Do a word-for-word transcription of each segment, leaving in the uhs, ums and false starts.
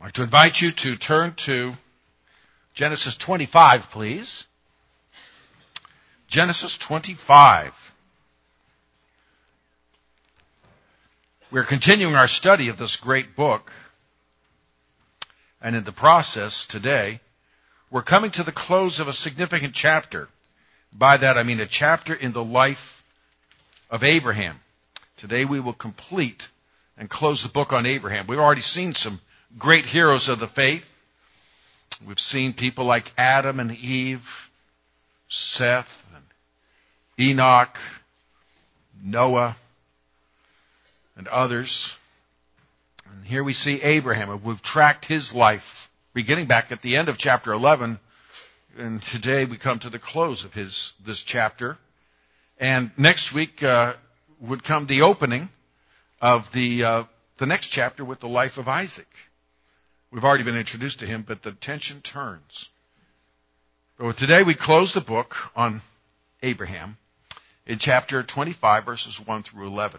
I'd like to invite you to turn to Genesis twenty-five, please. Genesis twenty-five. We're continuing our study of this great book. And in the process today, we're coming to the close of a significant chapter. By that I mean a chapter in the life of Abraham. Today we will complete and close the book on Abraham. We've already seen some great heroes of the faith. We've seen people like Adam and Eve, Seth, and Enoch, Noah, and others. And here we see Abraham. We've tracked his life beginning back at the end of chapter eleven. And today we come to the close of his this chapter. And next week uh, would come the opening of the uh, the next chapter with the life of Isaac. We've already been introduced to him, but the tension turns. But today we close the book on Abraham in chapter twenty-five, verses one through eleven.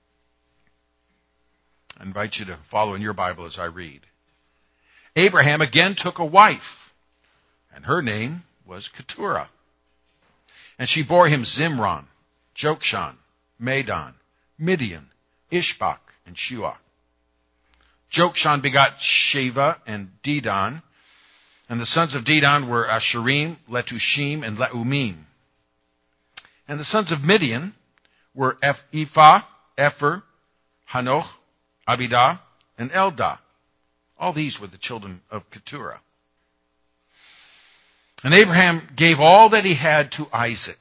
I invite you to follow in your Bible as I read. Abraham again took a wife, and her name was Keturah. And she bore him Zimron, Jokshan, Medan, Midian, Ishbak, and Shuah. Jokshan begot Sheva and Dedan, and the sons of Dedan were Asherim, Letushim, and Leumim. And the sons of Midian were Ephah, Epher, Hanoch, Abidah, and Eldah. All these were the children of Keturah. And Abraham gave all that he had to Isaac.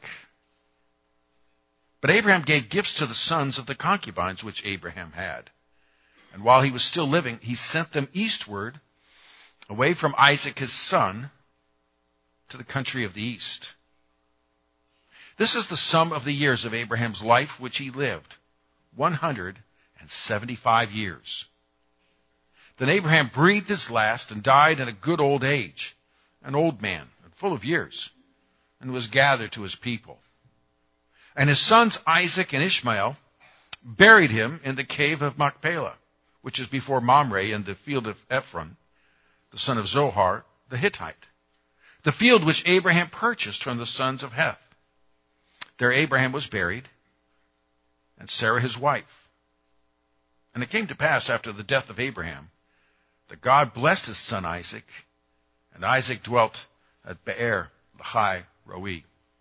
But Abraham gave gifts to the sons of the concubines which Abraham had. And while he was still living, he sent them eastward, away from Isaac his son, to the country of the east. This is the sum of the years of Abraham's life which he lived, one hundred seventy-five years. Then Abraham breathed his last and died in a good old age, an old man and full of years, and was gathered to his people. And his sons Isaac and Ishmael buried him in the cave of Machpelah, which is before Mamre in the field of Ephron, the son of Zohar, the Hittite, the field which Abraham purchased from the sons of Heth. There Abraham was buried, and Sarah his wife. And it came to pass after the death of Abraham that God blessed his son Isaac, and Isaac dwelt at Be'er Lahai Roi.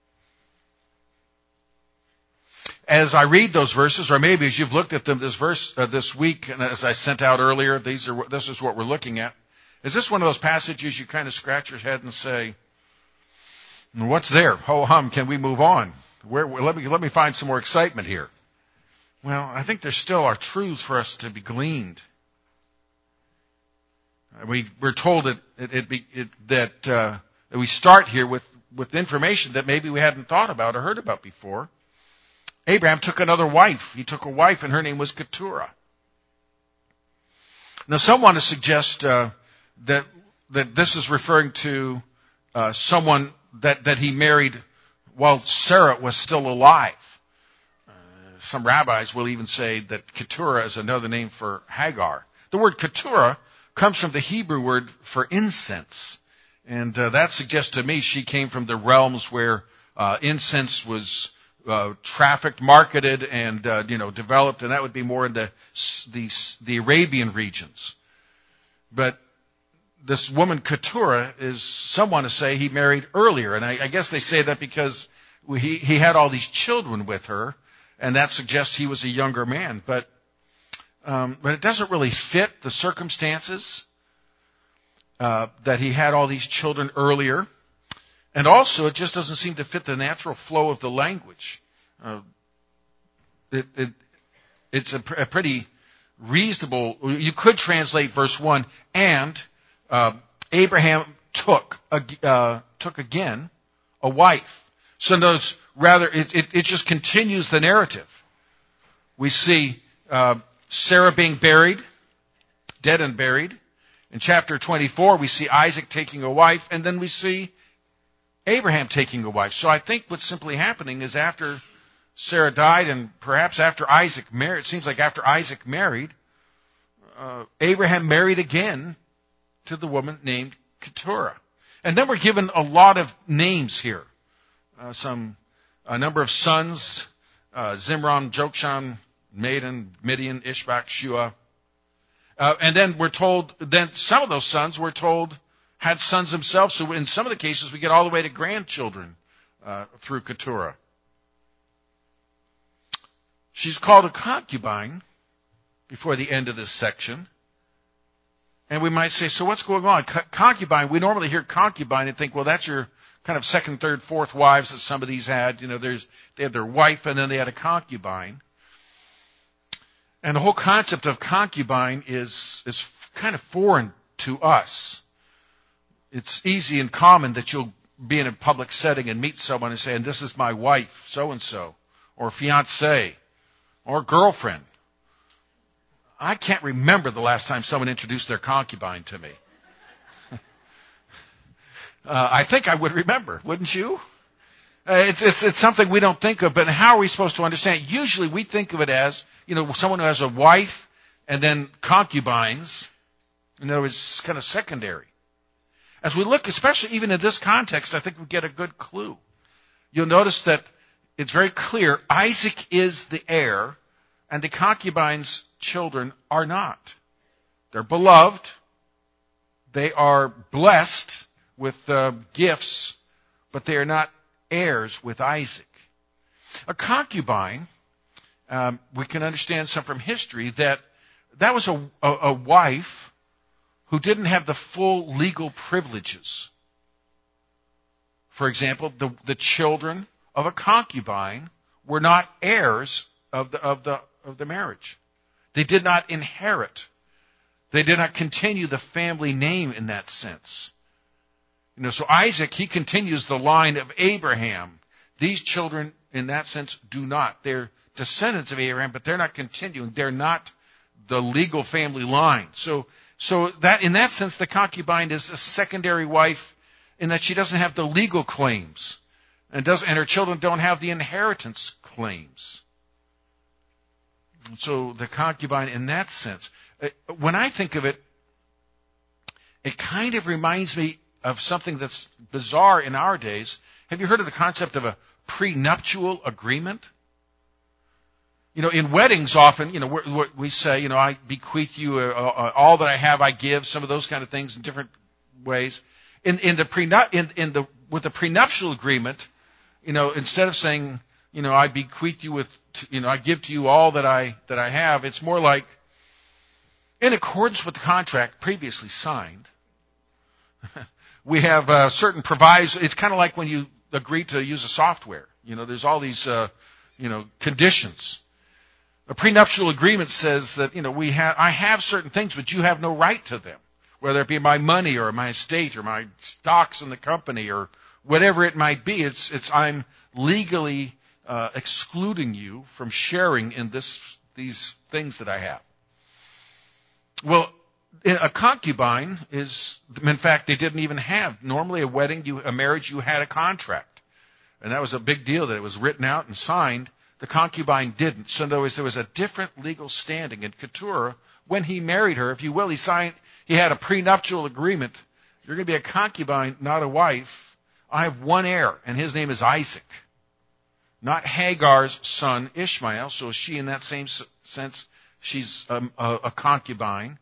As I read those verses, or maybe as you've looked at them this verse uh, this week, and as I sent out earlier, these are this is what we're looking at. Is this one of those passages you kind of scratch your head and say, "What's there? Ho hum, can we move on? Where, let me let me find some more excitement here." Well, I think there still are truths for us to be gleaned. We we're told that it, it, be, it that, uh, that we start here with with information that maybe we hadn't thought about or heard about before. Abraham took another wife. He took a wife, and her name was Keturah. Now, some want to suggest uh, that that this is referring to uh, someone that, that he married while Sarah was still alive. Uh, some rabbis will even say that Keturah is another name for Hagar. The word Keturah comes from the Hebrew word for incense, and uh, that suggests to me she came from the realms where uh, incense was Uh, trafficked, marketed, and uh, you know developed, and that would be more in the, the the Arabian regions. But this woman Keturah is someone to say he married earlier, and I, I guess they say that because he he had all these children with her, and that suggests he was a younger man. But um, but it doesn't really fit the circumstances uh, that he had all these children earlier. And also, it just doesn't seem to fit the natural flow of the language. Uh, it, it, it's a, a pretty reasonable... You could translate verse one, and uh, Abraham took uh, took again a wife. So notice, rather, it, it, it just continues the narrative. We see uh, Sarah being buried, dead and buried. In chapter twenty-four, we see Isaac taking a wife, and then we see Abraham taking a wife. So I think what's simply happening is after Sarah died, and perhaps after Isaac married, it seems like after Isaac married, uh, Abraham married again to the woman named Keturah. And then we're given a lot of names here. Uh, some, a number of sons, uh, Zimran, Jokshan, Madan, Midian, Ishbak, Shua. Uh, and then we're told, then some of those sons we're told had sons themselves. So in some of the cases we get all the way to grandchildren uh, through Keturah. She's called a concubine before the end of this section. And we might say, so what's going on? Co- concubine, we normally hear concubine and think, well, that's your kind of second, third, fourth wives that some of these had. You know, there's they had their wife and then they had a concubine. And the whole concept of concubine is, is kind of foreign to us. It's easy and common that you'll be in a public setting and meet someone and say, and this is my wife, so-and-so, or fiancé, or girlfriend. I can't remember the last time someone introduced their concubine to me. uh, I think I would remember, wouldn't you? Uh, it's, it's, it's something we don't think of, but how are we supposed to understand it? Usually we think of it as, you know, someone who has a wife and then concubines. You know, it's kind of secondary. As we look, especially even in this context, I think we get a good clue. You'll notice that it's very clear Isaac is the heir and the concubine's children are not. They're beloved. They are blessed with uh, gifts, but they are not heirs with Isaac. A concubine, um, we can understand some from history that that was a, a, a wife who didn't have the full legal privileges. For example, the, the children of a concubine were not heirs of the, of the, of the marriage. They did not inherit. They did not continue the family name in that sense. You know, so Isaac, he continues the line of Abraham. These children, in that sense, do not. They're descendants of Abraham, but they're not continuing. They're not the legal family line. So, so that in that sense, the concubine is a secondary wife in that she doesn't have the legal claims, and doesn't, and her children don't have the inheritance claims. So the concubine, in that sense, when I think of it, it kind of reminds me of something that's bizarre in our days. Have you heard of the concept of a prenuptial agreement? You know, in weddings often, you know, we say, you know, I bequeath you uh, uh, all that I have, I give, some of those kind of things in different ways. In, in the prenup, in, in the with the prenuptial agreement, you know, instead of saying, you know, I bequeath you with, you know, I give to you all that I that I have, it's more like, in accordance with the contract previously signed, we have uh, certain provisos. It's kind of like when you agree to use a software. You know, there's all these, uh, you know, conditions. A prenuptial agreement says that, you know, we have, I have certain things, but you have no right to them, whether it be my money or my estate or my stocks in the company or whatever it might be. It's, it's, I'm legally uh, excluding you from sharing in this, these things that I have. Well, a concubine is, in fact, they didn't even have. Normally a wedding, you, a marriage, you had a contract. And that was a big deal that it was written out and signed. The concubine didn't. So in other words, there was a different legal standing. And Keturah, when he married her, if you will, he signed, he had a prenuptial agreement. You're going to be a concubine, not a wife. I have one heir, and his name is Isaac. Not Hagar's son, Ishmael. So she, in that same sense, she's a, a, a concubine.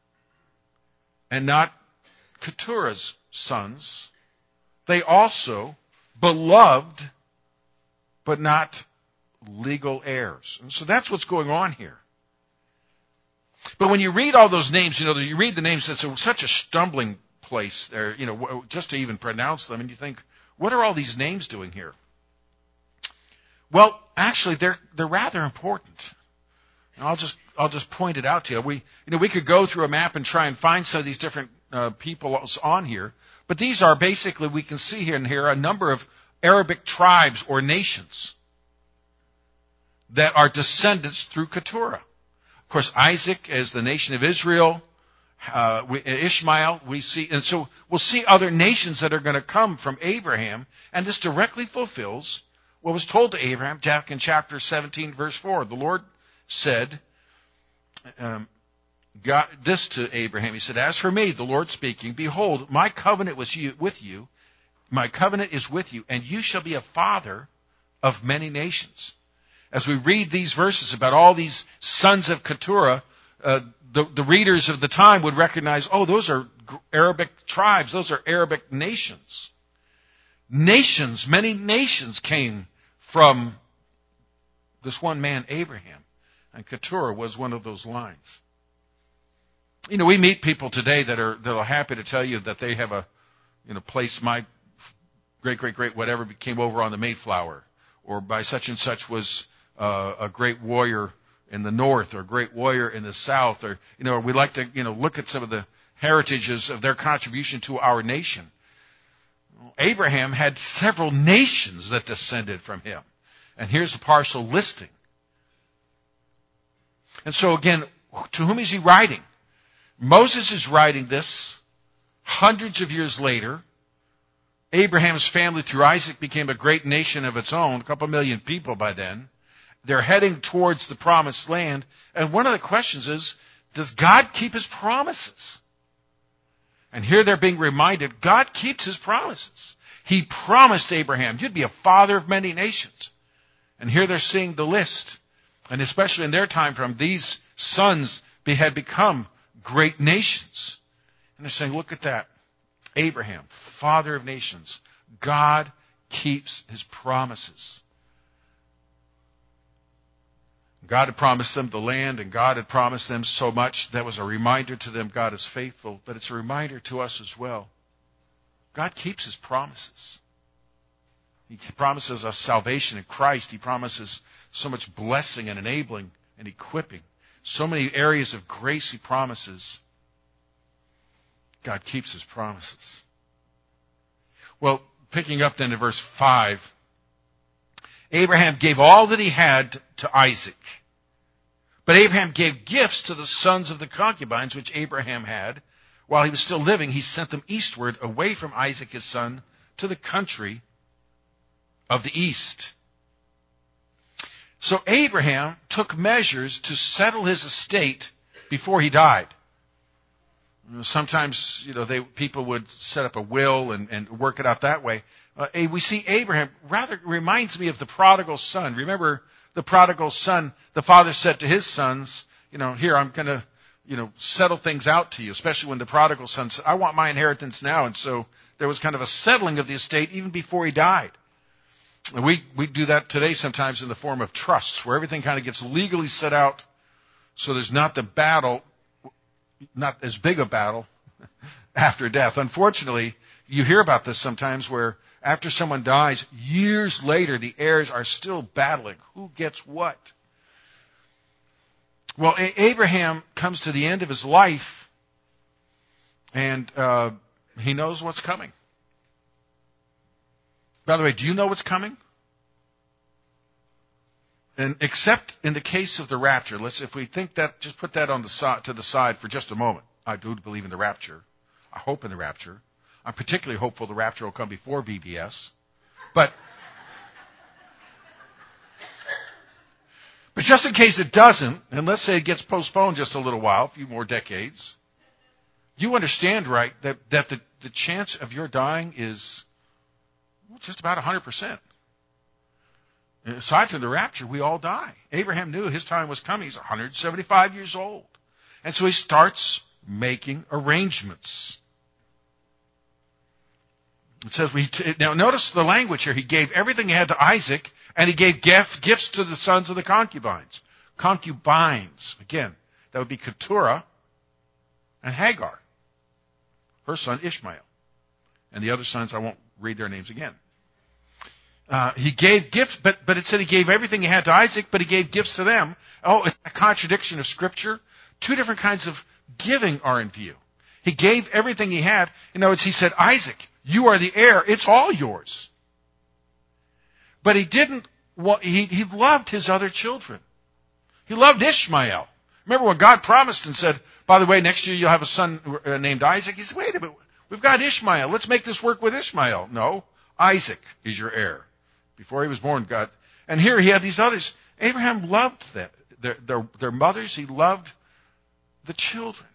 And not Keturah's sons. They also beloved, but not legal heirs. And so that's what's going on here. But when you read all those names, you know, you read the names, it's a, such a stumbling place there, you know, just to even pronounce them, and you think, what are all these names doing here? Well, actually, they're they're rather important. And I'll just I'll just point it out to you. We you know we could go through a map and try and find some of these different uh, people on here, but these are basically, we can see here and here a number of Arabic tribes or nations that are descendants through Keturah. Of course, Isaac is the nation of Israel. Uh, we, Ishmael, we see, and so we'll see other nations that are going to come from Abraham, and this directly fulfills what was told to Abraham back in chapter seventeen, verse four. The Lord said, um, God, this to Abraham. He said, as for me, the Lord speaking, behold, my covenant was you, with you. My covenant is with you, and you shall be a father of many nations. As we read these verses about all these sons of Keturah, uh, the, the readers of the time would recognize, oh, those are Arabic tribes. Those are Arabic nations. Nations, many nations came from this one man, Abraham. And Keturah was one of those lines. You know, we meet people today that are that are happy to tell you that they have a, you know, place, my great, great, great, whatever came over on the Mayflower, or by such and such was uh, a great warrior in the north, or a great warrior in the south, or, you know, we like to, you know, look at some of the heritages of their contribution to our nation. Abraham had several nations that descended from him. And here's a partial listing. And so again, to whom is he writing? Moses is writing this hundreds of years later. Abraham's family through Isaac became a great nation of its own, a couple million people by then. They're heading towards the promised land. And one of the questions is, does God keep his promises? And here they're being reminded, God keeps his promises. He promised Abraham, you'd be a father of many nations. And here they're seeing the list. And especially in their time frame, these sons had become great nations. And they're saying, look at that. Abraham, father of nations. God keeps his promises. God had promised them the land, and God had promised them so much. That was a reminder to them, God is faithful. But it's a reminder to us as well. God keeps his promises. He promises us salvation in Christ. He promises so much blessing and enabling and equipping. So many areas of grace he promises. God keeps his promises. Well, picking up then to verse five. Abraham gave all that he had to Isaac. But Abraham gave gifts to the sons of the concubines which Abraham had. While he was still living, he sent them eastward, away from Isaac his son, to the country of the east. So Abraham took measures to settle his estate before he died. Sometimes, you know, they, people would set up a will and, and work it out that way. Uh, we see Abraham rather reminds me of the prodigal son. Remember the prodigal son, the father said to his sons, you know, here, I'm going to, you know, settle things out to you, especially when the prodigal son said, I want my inheritance now. And so there was kind of a settling of the estate even before he died. And we, we do that today sometimes in the form of trusts, where everything kind of gets legally set out so there's not the battle, not as big a battle after death. Unfortunately, you hear about this sometimes where after someone dies, years later, the heirs are still battling. Who gets what? Well, Abraham comes to the end of his life, and uh, he knows what's coming. By the way, do you know what's coming? And except in the case of the rapture, let's, if we think that, just put that on the side, to the side for just a moment. I do believe in the rapture. I hope in the rapture. I'm particularly hopeful the rapture will come before V B S. But, but just in case it doesn't, and let's say it gets postponed just a little while, a few more decades, you understand, right, that, that the, the chance of your dying is just about one hundred percent. Aside from the rapture, we all die. Abraham knew his time was coming. He's one hundred seventy-five years old. And so he starts making arrangements. It says, we t- now notice the language here. He gave everything he had to Isaac, and he gave gift, gifts to the sons of the concubines. Concubines. Again, that would be Keturah and Hagar. Her son Ishmael. And the other sons, I won't read their names again. Uh, he gave gifts, but, but it said he gave everything he had to Isaac, but he gave gifts to them. Oh, it's a contradiction of Scripture. Two different kinds of giving are in view. He gave everything he had. In other words, he said, Isaac, you are the heir. It's all yours. But he didn't, want, he, he loved his other children. He loved Ishmael. Remember when God promised and said, by the way, next year you'll have a son named Isaac? He said, wait a minute, we've got Ishmael. Let's make this work with Ishmael. No, Isaac is your heir. Before he was born, God. And here he had these others. Abraham loved them. Their, their, their mothers, he loved the children.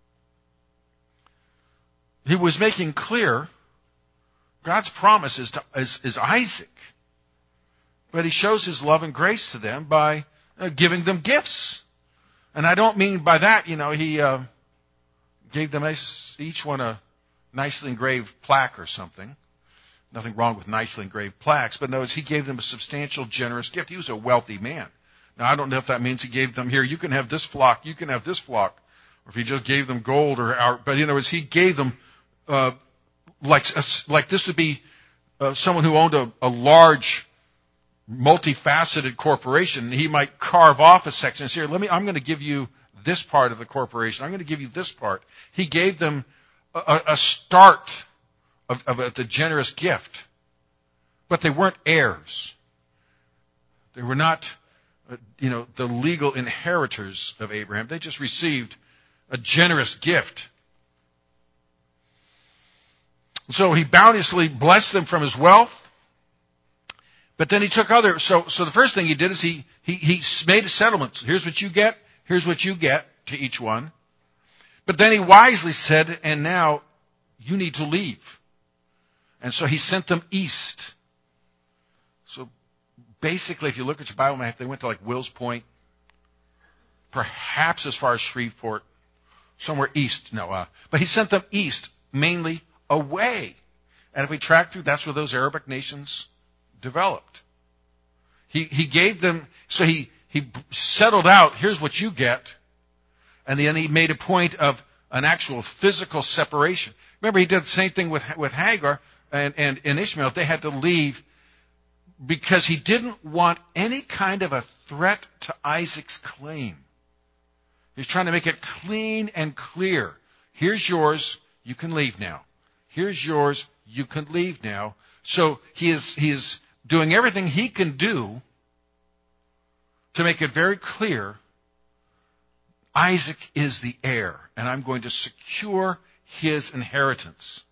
He was making clear God's promise is, to, is, is Isaac. But he shows his love and grace to them by uh, giving them gifts. And I don't mean by that, you know, he uh, gave them each one a nicely engraved plaque or something. Nothing wrong with nicely engraved plaques, but no, he gave them a substantial, generous gift. He was a wealthy man. Now, I don't know if that means he gave them, here, you can have this flock, you can have this flock, or if he just gave them gold, or, but in other words, he gave them, uh, like, like this would be uh, someone who owned a, a large, multifaceted corporation. He might carve off a section and say, here, let me, I'm going to give you this part of the corporation. I'm going to give you this part. He gave them a, a start of, of a, the generous gift. But they weren't heirs. They were not, uh, you know, the legal inheritors of Abraham. They just received a generous gift. So he bounteously blessed them from his wealth. But then he took other, so so the first thing he did is he, he, he made a settlement. Here's what you get, here's what you get to each one. But then he wisely said, and now you need to leave. And so he sent them east. So basically, if you look at your Bible map, they went to like Wills Point, perhaps as far as Shreveport, somewhere east. No, uh, but he sent them east, mainly away. And if we track through, that's where those Arabic nations developed. He he gave them, so he, he settled out, here's what you get, and then he made a point of an actual physical separation. Remember, he did the same thing with with Hagar and, and, and Ishmael. They had to leave because he didn't want any kind of a threat to Isaac's claim. He's trying to make it clean and clear. Here's yours, you can leave now. Here's yours, you can leave now. So he is he is doing everything he can do to make it very clear Isaac is the heir, and I'm going to secure his inheritance.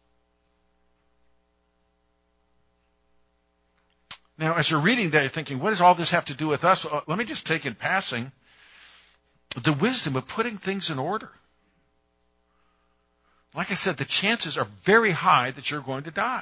Now, as you're reading that, you're thinking, what does all this have to do with us? Well, let me just take in passing the wisdom of putting things in order. Like I said, the chances are very high that you're going to die.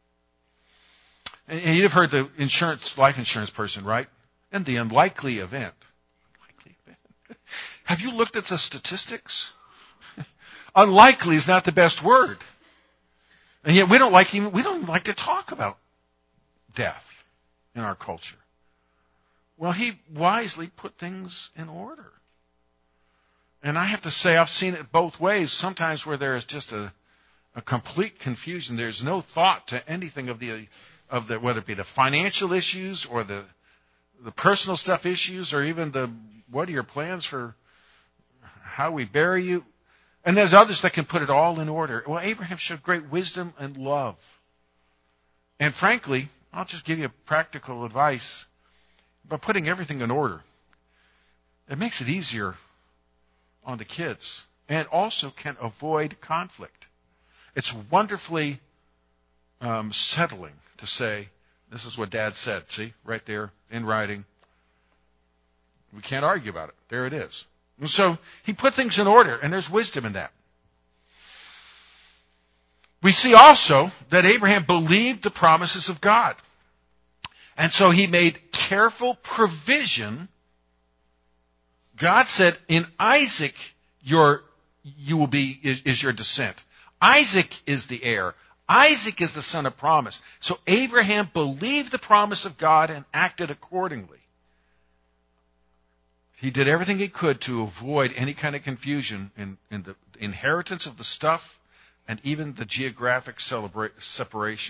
And you've heard the insurance, life insurance person, right? In the unlikely event. Unlikely event. Have you looked at the statistics? Unlikely is not the best word. And yet we don't like even, we don't like to talk about death in our culture. Well, he wisely put things in order. And I have to say, I've seen it both ways. Sometimes where there is just a, a complete confusion. There's no thought to anything of the of the whether it be the financial issues or the the personal stuff issues or even the what are your plans for how we bury you. And there's others that can put it all in order. Well, Abraham showed great wisdom and love. And frankly, I'll just give you practical advice. By putting everything in order, it makes it easier on the kids and also can avoid conflict. It's wonderfully um, settling to say, this is what Dad said. See, right there in writing. We can't argue about it. There it is. And so he put things in order, and there's wisdom in that. We see also that Abraham believed the promises of God. And so he made careful provision. God said, in Isaac, your, you will be, is, is your descent. Isaac is the heir. Isaac is the son of promise. So Abraham believed the promise of God and acted accordingly. He did everything he could to avoid any kind of confusion in, in the inheritance of the stuff and even the geographic celebra- separation.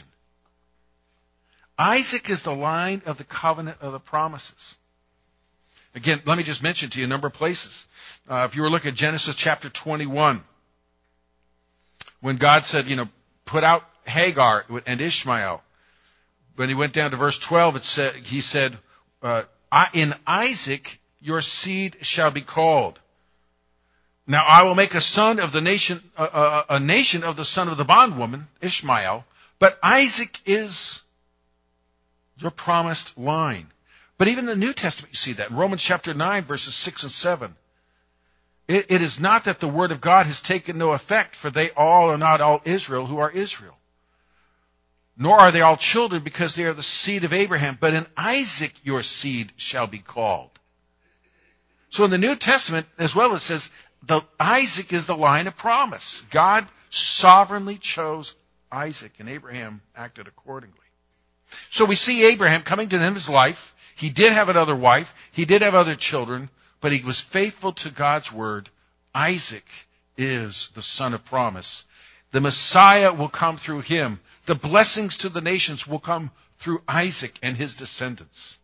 Isaac is the line of the covenant of the promises. Again, let me just mention to you a number of places. Uh, if you were looking at Genesis chapter twenty-one, when God said, you know, put out Hagar and Ishmael. When he went down to verse twelve, it said, he said, uh, in Isaac your seed shall be called. Now I will make a son of the nation, uh, a nation of the son of the bondwoman, Ishmael. But Isaac is your promised line. But even in the New Testament, you see that. In Romans chapter nine, verses six and seven. It, it is not that the word of God has taken no effect, for they all are not all Israel who are Israel. Nor are they all children, because they are the seed of Abraham. But in Isaac your seed shall be called. So in the New Testament as well, it says the Isaac is the line of promise. God sovereignly chose Isaac, and Abraham acted accordingly. So we see Abraham coming to the end of his life. He did have another wife. He did have other children, but he was faithful to God's word. Isaac is the son of promise. The Messiah will come through him. The blessings to the nations will come through Isaac and his descendants.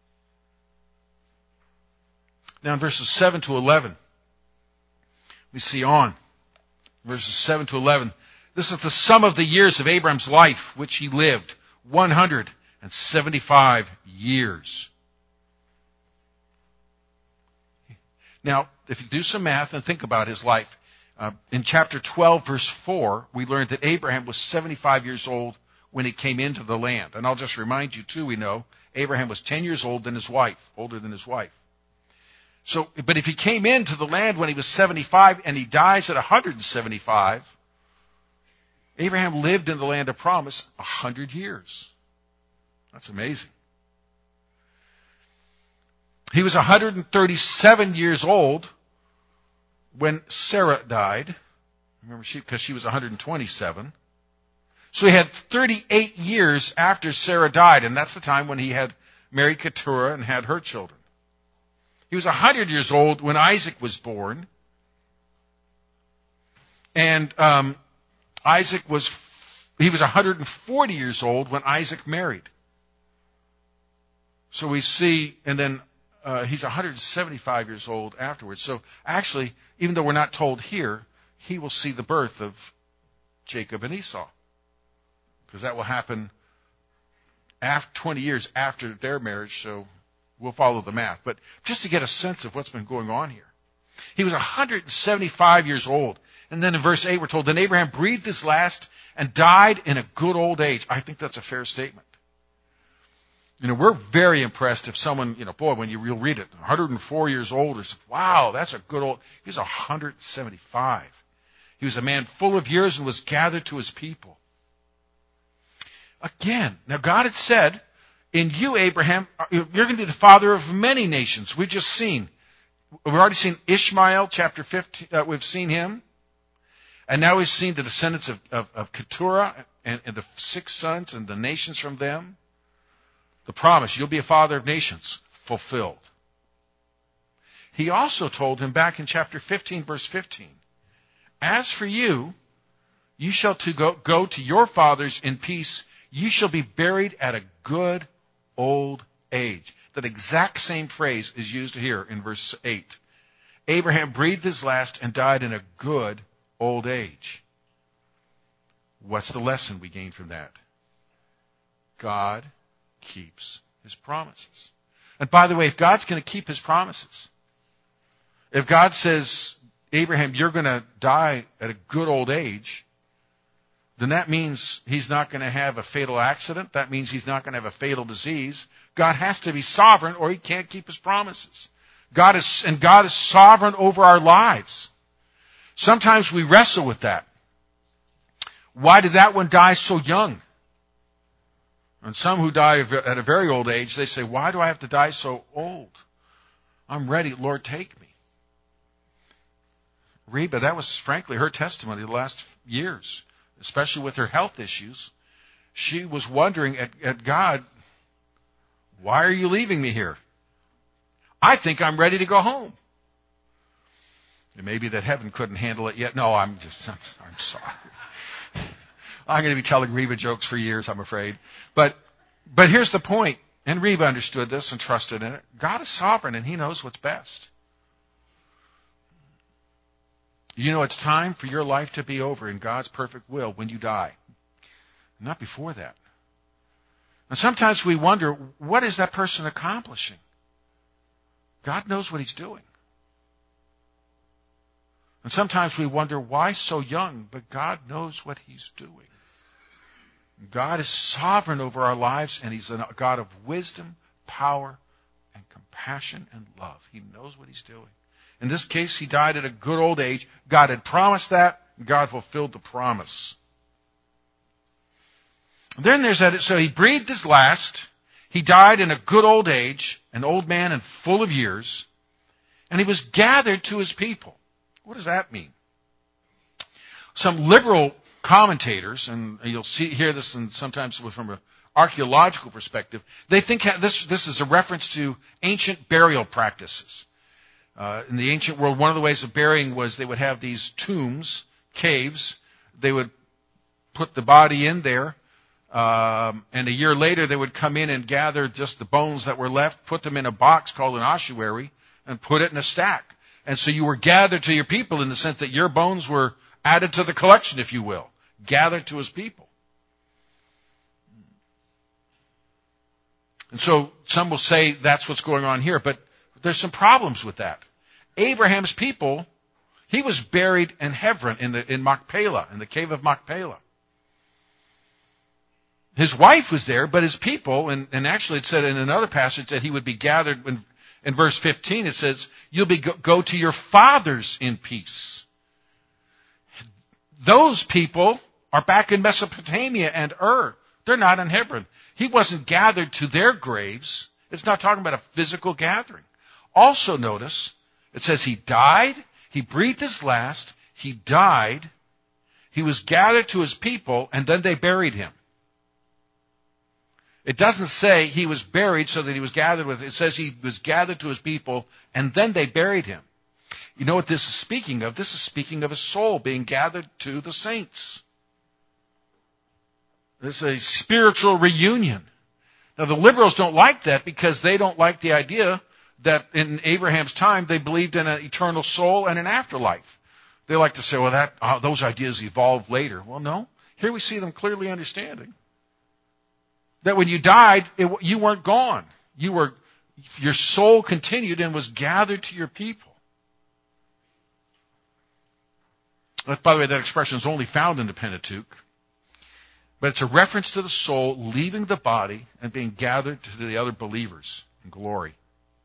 Now in verses seven to eleven, we see on. Verses seven to eleven. This is the sum of the years of Abraham's life, which he lived. one hundred seventy-five years. Now, if you do some math and think about his life, uh, in chapter twelve, verse four, we learned that Abraham was seventy-five years old when he came into the land. And I'll just remind you, too, we know Abraham was ten years old than his wife, older than his wife. So, but if he came into the land when he was seventy-five and he dies at one hundred seventy-five, Abraham lived in the land of promise one hundred years. That's amazing. He was one hundred thirty-seven years old when Sarah died. Remember, she because she was one hundred twenty-seven. So he had thirty-eight years after Sarah died, and that's the time when he had married Keturah and had her children. He was one hundred years old when Isaac was born. And um, Isaac was, he was one hundred forty years old when Isaac married. So we see, and then uh, he's one hundred seventy-five years old afterwards. So actually, even though we're not told here, he will see the birth of Jacob and Esau. Because that will happen after twenty years after their marriage, so we'll follow the math. But just to get a sense of what's been going on here. He was one hundred seventy-five years old. And then in verse eight we're told, then Abraham breathed his last and died in a good old age. I think that's a fair statement. You know, we're very impressed if someone, you know, boy, when you read it, one hundred four years old, it's, wow, that's a good old, he was one hundred seventy-five. He was a man full of years and was gathered to his people. Again, now God had said, in you, Abraham, you're going to be the father of many nations. We've just seen. We've already seen Ishmael, chapter fifteen. Uh, we've seen him. And now we've seen the descendants of, of, of Keturah and, and the six sons and the nations from them. The promise, you'll be a father of nations, fulfilled. He also told him back in chapter fifteen, verse fifteen, as for you, you shall to go, go to your fathers in peace. You shall be buried at a good old age. That exact same phrase is used here in verse eight. Abraham breathed his last and died in a good old age. What's the lesson we gain from that? God keeps his promises. And by the way, if God's going to keep his promises, if God says, Abraham, you're going to die at a good old age, then that means he's not going to have a fatal accident. That means he's not going to have a fatal disease. God has to be sovereign or he can't keep his promises. God is, and God is sovereign over our lives. Sometimes we wrestle with that. Why did that one die so young? And some who die at a very old age, they say, why do I have to die so old? I'm ready, Lord, take me. Reba, that was frankly her testimony the last years, especially with her health issues. She was wondering at, at God, why are you leaving me here? I think I'm ready to go home. And maybe that heaven couldn't handle it yet. No, I'm just, I'm, I'm sorry. I'm going to be telling Reba jokes for years, I'm afraid. But, but here's the point. And Reba understood this and trusted in it. God is sovereign and he knows what's best. You know, it's time for your life to be over in God's perfect will when you die. Not before that. And sometimes we wonder, what is that person accomplishing? God knows what he's doing. And sometimes we wonder, why so young? But God knows what he's doing. God is sovereign over our lives, and he's a God of wisdom, power, and compassion and love. He knows what he's doing. In this case, he died at a good old age. God had promised that. God fulfilled the promise. Then there's that, so he breathed his last. He died in a good old age, an old man and full of years. And he was gathered to his people. What does that mean? Some liberal commentators, and you'll see hear this in, sometimes from an archaeological perspective, they think this, this is a reference to ancient burial practices. Uh, in the ancient world, one of the ways of burying was they would have these tombs, caves. They would put the body in there, um, and a year later they would come in and gather just the bones that were left, put them in a box called an ossuary, and put it in a stack. And so you were gathered to your people in the sense that your bones were added to the collection, if you will, gathered to his people. And so some will say that's what's going on here, but there's some problems with that. Abraham's people, he was buried in Hebron, in the in Machpelah, in the cave of Machpelah. His wife was there, but his people, and, and actually it said in another passage that he would be gathered, in, in verse fifteen it says, you'll be go, go to your fathers in peace. Those people are back in Mesopotamia and Ur. They're not in Hebron. He wasn't gathered to their graves. It's not talking about a physical gathering. Also notice, it says he died, he breathed his last, he died, he was gathered to his people, and then they buried him. It doesn't say he was buried so that he was gathered with, it says he was gathered to his people, and then they buried him. You know what this is speaking of? This is speaking of a soul being gathered to the saints. This is a spiritual reunion. Now the liberals don't like that because they don't like the idea that in Abraham's time they believed in an eternal soul and an afterlife. They like to say, well, that oh, those ideas evolved later. Well, no. Here we see them clearly understanding that when you died, it, you weren't gone. You were, your soul continued and was gathered to your people. By the way, that expression is only found in the Pentateuch. But it's a reference to the soul leaving the body and being gathered to the other believers in glory.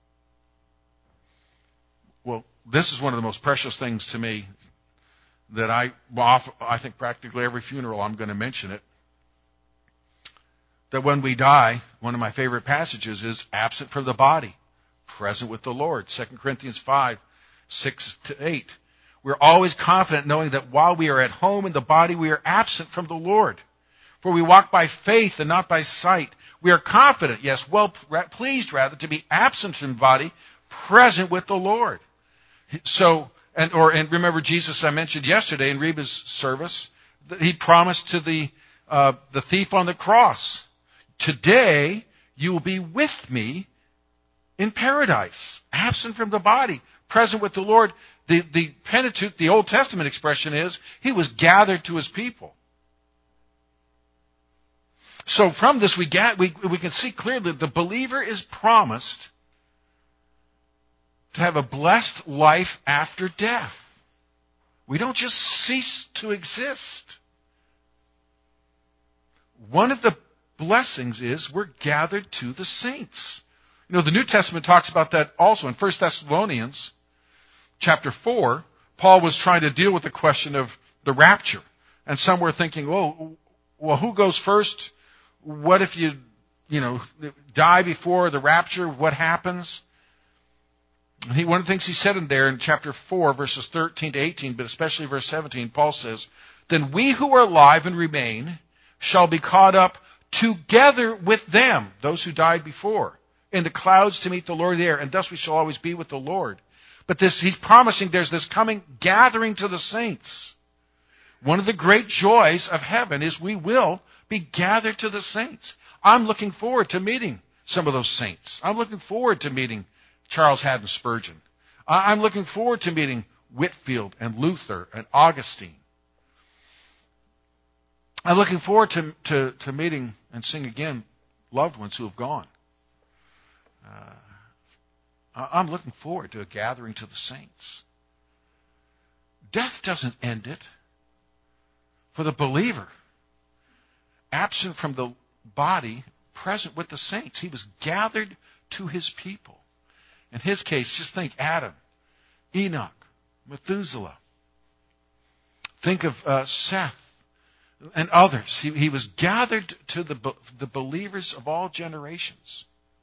Well, this is one of the most precious things to me that I, well, I think practically every funeral I'm going to mention it. That when we die, one of my favorite passages is absent from the body, present with the Lord. Second Corinthians five, six to eight. We're always confident knowing that while we are at home in the body, we are absent from the Lord. For we walk by faith and not by sight. We are confident, yes, well pleased rather, to be absent from the body, present with the Lord. So, and or and remember Jesus I mentioned yesterday in Reba's service, that he promised to the uh, the thief on the cross, today you will be with me in paradise, absent from the body, present with the Lord. The, the Pentateuch, the Old Testament expression is, he was gathered to his people. So from this we get, we, we can see clearly that the believer is promised to have a blessed life after death. We don't just cease to exist. One of the blessings is we're gathered to the saints. You know, the New Testament talks about that also in First Thessalonians chapter four. Paul was trying to deal with the question of the rapture. And some were thinking, oh, well, who goes first? What if you, you know, die before the rapture? What happens? He, one of the things he said in there in chapter four, verses thirteen to eighteen, but especially verse seventeen, Paul says, then we who are alive and remain shall be caught up together with them, those who died before, in the clouds to meet the Lord there, and thus we shall always be with the Lord. But this, he's promising there's this coming gathering to the saints. One of the great joys of heaven is we will be gathered to the saints. I'm looking forward to meeting some of those saints. I'm looking forward to meeting Charles Haddon Spurgeon. I'm looking forward to meeting Whitefield and Luther and Augustine. I'm looking forward to, to, to meeting and seeing again loved ones who have gone. Uh, I'm looking forward to a gathering to the saints. Death doesn't end it. For the believer, absent from the body, present with the saints. He was gathered to his people. In his case, just think Adam. Enoch, Methuselah. Think of uh, Seth and others. He, he was gathered to the, the believers of all generations.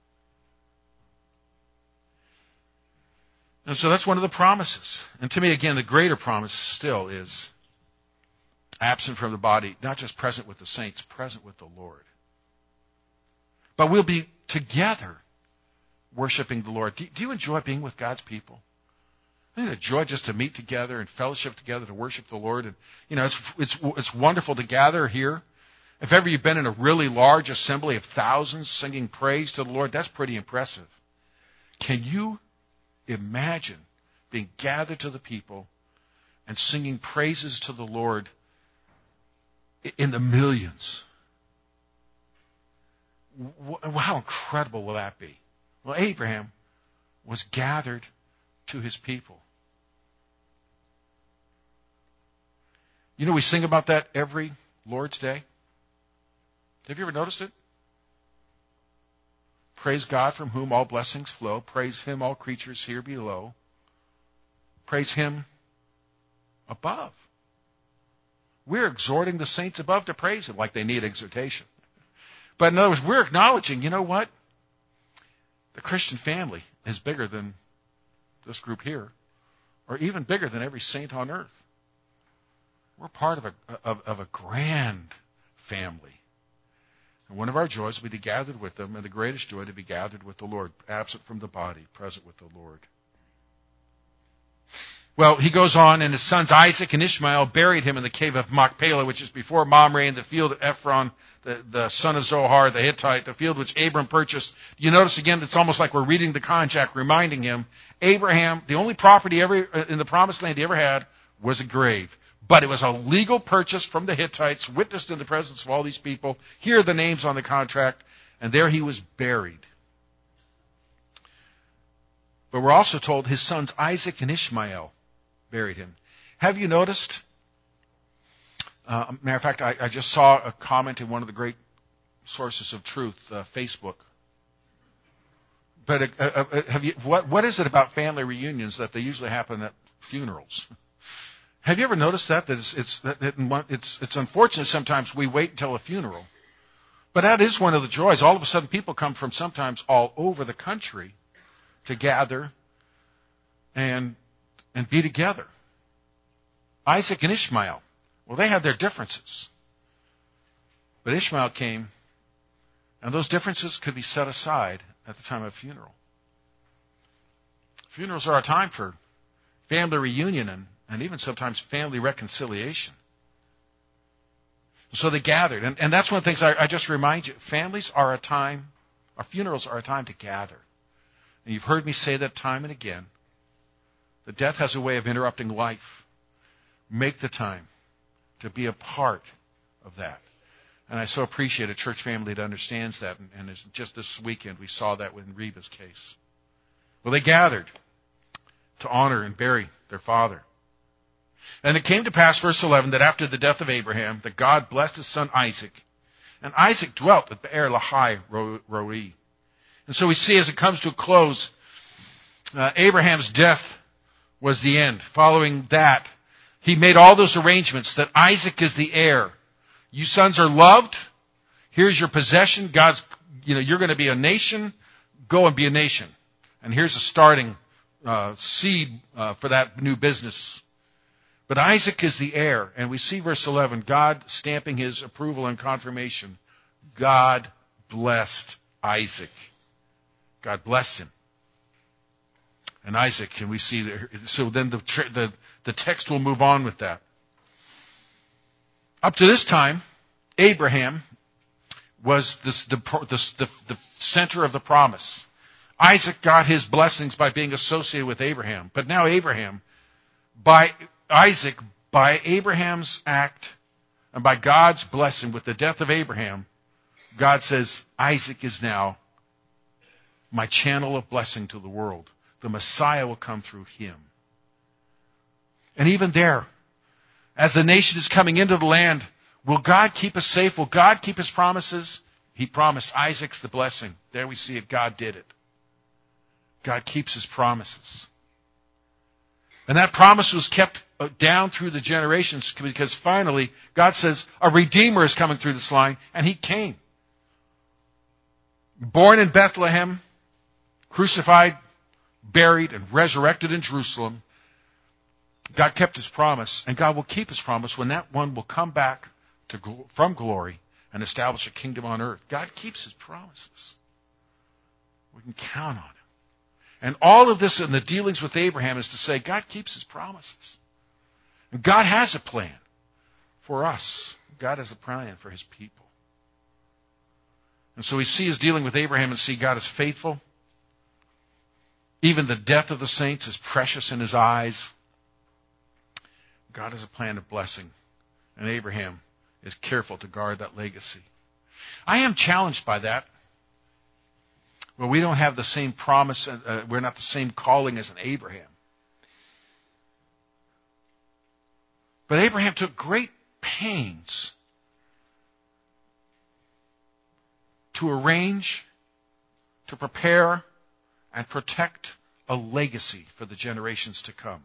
And so that's one of the promises. And to me, again, the greater promise still is absent from the body, not just present with the saints, present with the Lord. But we'll be together worshiping the Lord. Do, do you enjoy being with God's people? Isn't it a joy just to meet together and fellowship together to worship the Lord? And you know, it's it's it's wonderful to gather here. If ever you've been in a really large assembly of thousands singing praise to the Lord, that's pretty impressive. Can you imagine being gathered to the people and singing praises to the Lord in the millions? How incredible will that be? Well, Abraham was gathered to his people. You know, we sing about that every Lord's Day. Have you ever noticed it? Praise God from whom all blessings flow. Praise Him, all creatures here below. Praise Him above. We're exhorting the saints above to praise Him like they need exhortation. But in other words, we're acknowledging, you know what? The Christian family is bigger than this group here, or even bigger than every saint on earth. We're part of a, of, of a grand family. And one of our joys will be to be gathered with them, and the greatest joy to be gathered with the Lord, absent from the body, present with the Lord. Well, he goes on, and his sons Isaac and Ishmael buried him in the cave of Machpelah, which is before Mamre, in the field of Ephron, the, the son of Zohar, the Hittite, the field which Abram purchased. You notice again, it's almost like we're reading the contract, reminding him, Abraham, the only property ever in the promised land he ever had was a grave. But it was a legal purchase from the Hittites, witnessed in the presence of all these people. Here are the names on the contract, and there he was buried. But we're also told his sons Isaac and Ishmael buried him. Have you noticed? Uh, matter of fact, I, I just saw a comment in one of the great sources of truth, uh, Facebook. But uh, uh, have you? What what is it about family reunions that they usually happen at funerals? Have you ever noticed that? That it's it's that it's it's unfortunate sometimes we wait until a funeral, but that is one of the joys. All of a sudden, people come from sometimes all over the country to gather and and be together. Isaac and Ishmael, well, they had their differences, but Ishmael came, and those differences could be set aside at the time of a funeral. Funerals are a time for family reunion and and even sometimes family reconciliation. So they gathered. And, and that's one of the things I, I just remind you. Families are a time, our funerals are a time to gather. And you've heard me say that time and again. That death has a way of interrupting life. Make the time to be a part of that. And I so appreciate a church family that understands that. And, and it's just this weekend we saw that in Reba's case. Well, they gathered to honor and bury their father. And it came to pass, verse eleven, that after the death of Abraham, that God blessed his son Isaac. And Isaac dwelt at Beer Lahai Roi. And so we see as it comes to a close, uh, Abraham's death was the end. Following that, he made all those arrangements that Isaac is the heir. You sons are loved. Here's your possession. God's, you know, you're going to be a nation. Go and be a nation. And here's a starting uh, seed uh, for that new business. But Isaac is the heir, and we see verse eleven, God stamping his approval and confirmation. God blessed Isaac. God blessed him. And Isaac, and we see, that, so then the, the, the text will move on with that. Up to this time, Abraham was this, the, the, the, the center of the promise. Isaac got his blessings by being associated with Abraham. But now Abraham, by Isaac, by Abraham's act and by God's blessing with the death of Abraham, God says, Isaac is now my channel of blessing to the world. The Messiah will come through him. And even there, as the nation is coming into the land, will God keep us safe? Will God keep his promises? He promised Isaac's the blessing. There we see it. God did it. God keeps his promises. And that promise was kept down through the generations because finally God says a Redeemer is coming through this line, and He came. Born in Bethlehem, crucified, buried, and resurrected in Jerusalem. God kept His promise, and God will keep His promise when that one will come back to, from glory and establish a kingdom on earth. God keeps His promises. We can count on Him. And all of this in the dealings with Abraham is to say God keeps His promises. And God has a plan for us. God has a plan for His people. And so we see His dealing with Abraham and see God is faithful. Even the death of the saints is precious in His eyes. God has a plan of blessing. And Abraham is careful to guard that legacy. I am challenged by that. Well, we don't have the same promise. Uh, we're not the same calling as an Abraham. But Abraham took great pains to arrange, to prepare, and protect a legacy for the generations to come.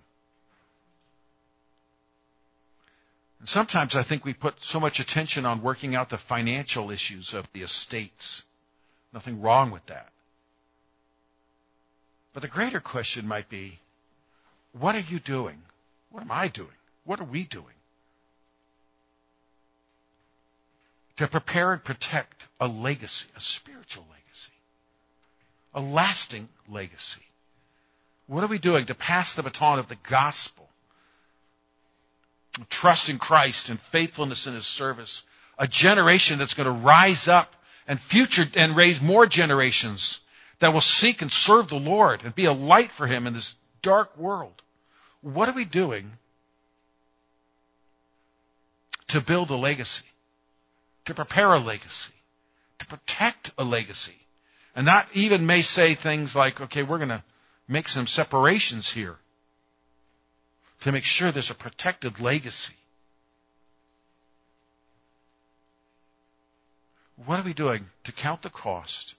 And sometimes I think we put so much attention on working out the financial issues of the estates. Nothing wrong with that. But the greater question might be, what are you doing? What am I doing? What are we doing to prepare and protect a legacy, a spiritual legacy, a lasting legacy? What are we doing to pass the baton of the gospel, trust in Christ and faithfulness in His service, a generation that's going to rise up and future and raise more generations that will seek and serve the Lord and be a light for Him in this dark world? What are we doing to build a legacy, to prepare a legacy, to protect a legacy? And not even may say things like, okay, we're going to make some separations here to make sure there's a protected legacy. What are we doing to count the cost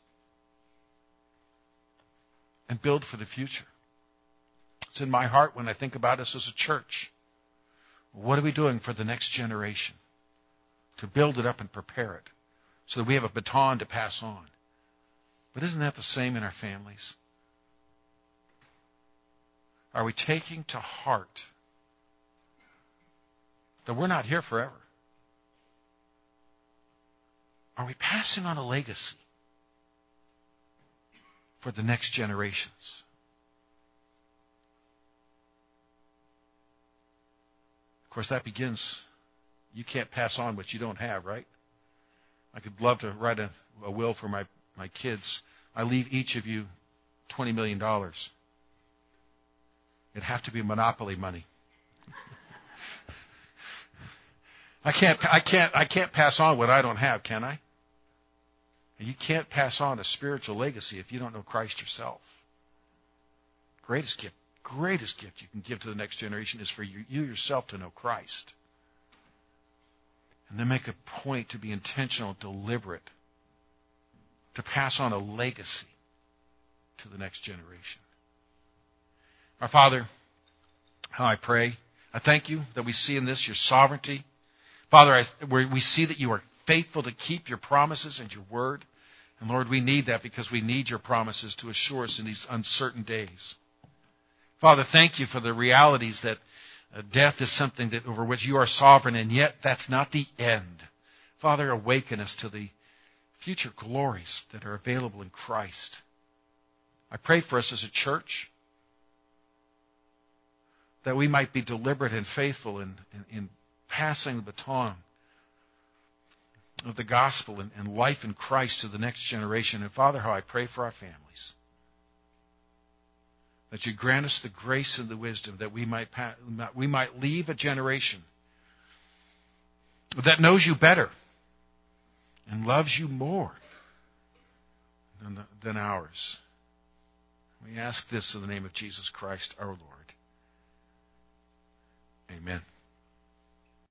and build for the future? It's in my heart when I think about us as a church. What are we doing for the next generation to build it up and prepare it so that we have a baton to pass on? But isn't that the same in our families? Are we taking to heart that we're not here forever? Are we passing on a legacy for the next generations? Of course, that begins, you can't pass on what you don't have, right? I could love to write a, a will for my, my kids. I leave each of you twenty million dollars. It'd have to be monopoly money. I can't, I can't, I can't pass on what I don't have, can I? And you can't pass on a spiritual legacy if you don't know Christ yourself. Greatest gift, greatest gift you can give to the next generation is for you, you yourself to know Christ. And then make a point to be intentional, deliberate, to pass on a legacy to the next generation. Our Father, how I pray, I thank you that we see in this your sovereignty. Father, I, we see that you are faithful to keep your promises and your word. And Lord, we need that because we need your promises to assure us in these uncertain days. Father, thank you for the realities that uh, death is something that over which you are sovereign, and yet that's not the end. Father, awaken us to the future glories that are available in Christ. I pray for us as a church that we might be deliberate and faithful in, in, in passing the baton of the gospel and, and life in Christ to the next generation. And Father, how I pray for our families, that you grant us the grace and the wisdom that we might we might leave a generation that knows you better and loves you more than, the, than ours. We ask this in the name of Jesus Christ, our Lord. Amen.